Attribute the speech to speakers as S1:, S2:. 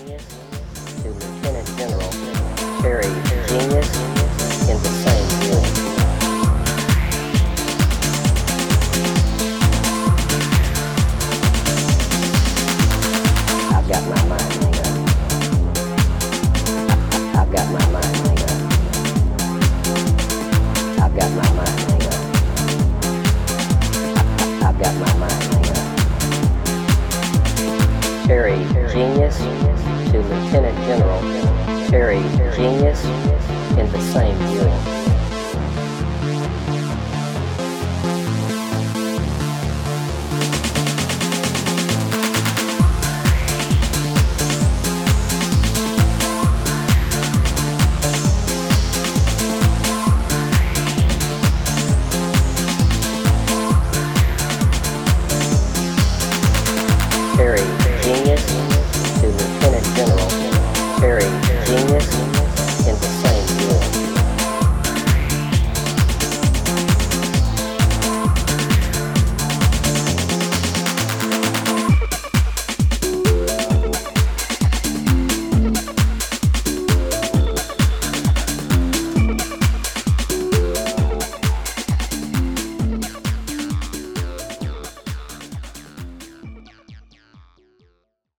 S1: to Lieutenant General Terry Genius in the same viewing. I've got my mind made up. I've got my mind made up. I've got my mind made up. I've got my mind made up. Terry Genius to Lieutenant General Terry Genius in the same viewing.